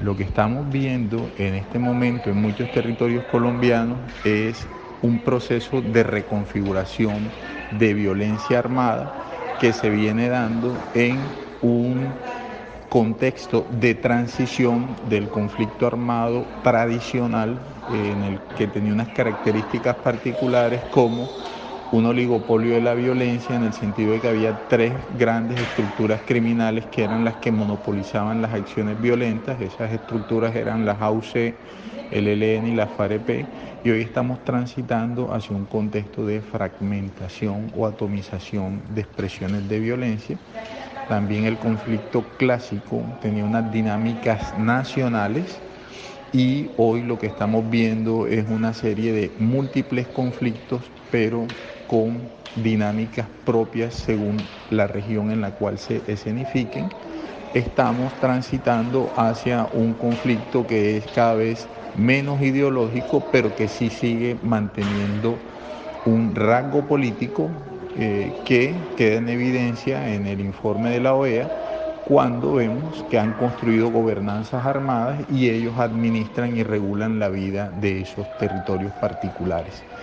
Lo que estamos viendo en este momento en muchos territorios colombianos es un proceso de reconfiguración de violencia armada que se viene dando en un contexto de transición del conflicto armado tradicional, en el que tenía unas características particulares como un oligopolio de la violencia, en el sentido de que había tres grandes estructuras criminales que eran las que monopolizaban las acciones violentas. Esas estructuras eran las AUC, el ELN y la FAREP, y hoy estamos transitando hacia un contexto de fragmentación o atomización de expresiones de violencia. También el conflicto clásico tenía unas dinámicas nacionales, y hoy lo que estamos viendo es una serie de múltiples conflictos, pero con dinámicas propias según la región en la cual se escenifiquen. Estamos transitando hacia un conflicto que es cada vez menos ideológico, pero que sí sigue manteniendo un rasgo político, que queda en evidencia en el informe de la OEA, cuando vemos que han construido gobernanzas armadas y ellos administran y regulan la vida de esos territorios particulares.